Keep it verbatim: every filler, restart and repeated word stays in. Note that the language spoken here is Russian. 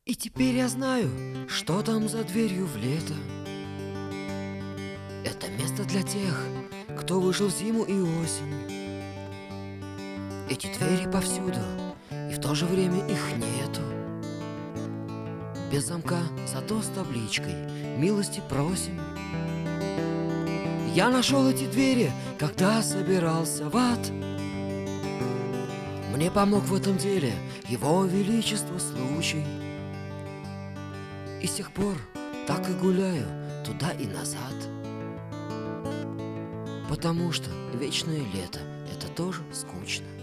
И теперь я знаю, что там за дверью в лето. Это место для тех, кто вышел в зиму и осень. Эти двери повсюду, и в то же время их нету. Без замка, зато с табличкой «Милости просим». Я нашел эти двери, когда собирался в ад. Мне помог в этом деле Его Величество случай. И с тех пор так и гуляю туда и назад. Потому что вечное лето — это тоже скучно.